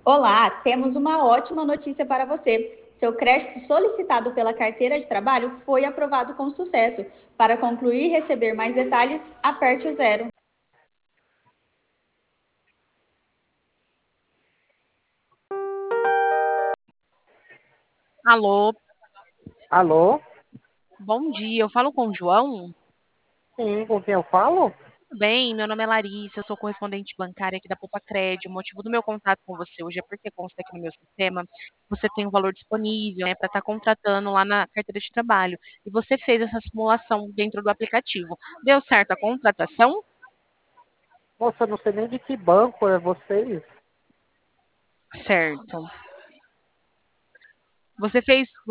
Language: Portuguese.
Olá, temos uma ótima notícia para você. Seu crédito solicitado pela carteira de trabalho foi aprovado com sucesso. Para concluir e receber mais detalhes, aperte o zero. Alô, Alô? bom dia. Eu falo com o João? Sim, com quem eu falo? Tudo bem, meu nome é Larissa, eu sou correspondente bancária aqui da Poupa Cred. O motivo do meu contato com você hoje é porque consta aqui no meu sistema que você tem um valor disponível, né, para estar contratando lá na carteira de trabalho. E você fez essa simulação dentro do aplicativo. Deu certo a contratação? Moça, eu não sei nem de que banco é vocês. Certo. Você fez,